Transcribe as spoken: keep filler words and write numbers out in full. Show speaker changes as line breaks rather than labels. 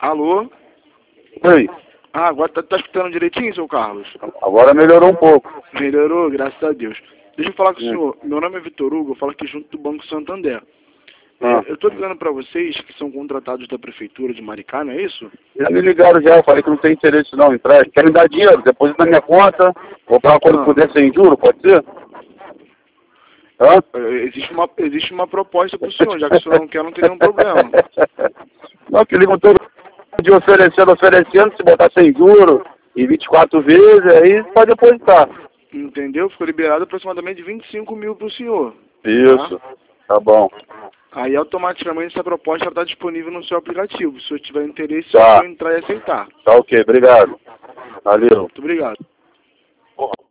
Alô?
Oi.
Ah, agora tá, tá escutando direitinho, seu Carlos?
Agora melhorou um pouco.
Melhorou, graças a Deus. Deixa eu falar com o
Hum.
senhor. Meu nome é Vitor Hugo, eu falo aqui junto do Banco Santander.
Ah.
É, eu tô ligando pra vocês que são contratados da Prefeitura de Maricá, não é isso?
Já me ligaram já, eu falei que não tem interesse não, empréstimo. Quer me dar dinheiro, deposita na minha conta, vou pagar quando
Ah.
puder sem juros, pode ser? Hã?
É, Existe uma, existe uma proposta pro senhor, já que o senhor não quer, não tem nenhum problema.
Não, que ligam todo de oferecendo, oferecendo, se botar sem juros e vinte e quatro vezes, aí pode depositar.
Entendeu? Ficou liberado aproximadamente vinte e cinco mil pro senhor.
Isso, tá bom.
Aí automaticamente essa proposta está disponível no seu aplicativo. Se o senhor tiver interesse,
Tá.
é só entrar e aceitar.
Tá ok, obrigado. Valeu.
Muito obrigado.